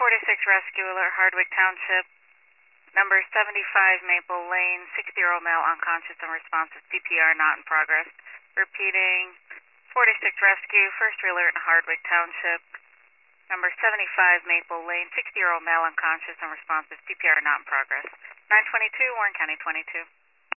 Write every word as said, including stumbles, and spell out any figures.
forty-six Rescue Alert, Hardwick Township. Number seventy-five Maple Lane, sixty-year-old male unconscious and responsive, C P R not in progress. Repeating, forty-six Rescue, first alert in Hardwick Township. Number seventy-five Maple Lane, sixty-year-old male unconscious and responsive, C P R not in progress. nine twenty-two, Warren County twenty-two.